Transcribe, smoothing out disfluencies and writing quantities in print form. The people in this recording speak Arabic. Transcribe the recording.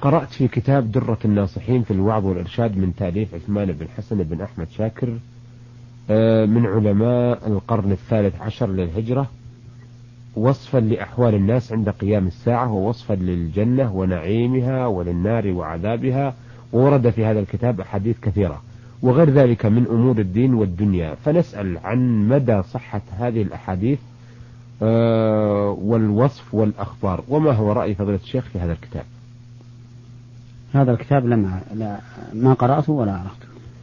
قرأت في كتاب درة الناصحين في الوعظ والإرشاد من تأليف عثمان بن حسن بن أحمد شاكر من علماء القرن الثالث عشر للهجرة، وصفا لأحوال الناس عند قيام الساعة، ووصفا للجنة ونعيمها وللنار وعذابها. وورد في هذا الكتاب أحاديث كثيرة وغير ذلك من أمور الدين والدنيا، فنسأل عن مدى صحة هذه الأحاديث والوصف والأخبار، وما هو رأي فضيلة الشيخ في هذا الكتاب؟ هذا الكتاب ما قرأته ولا عرفته.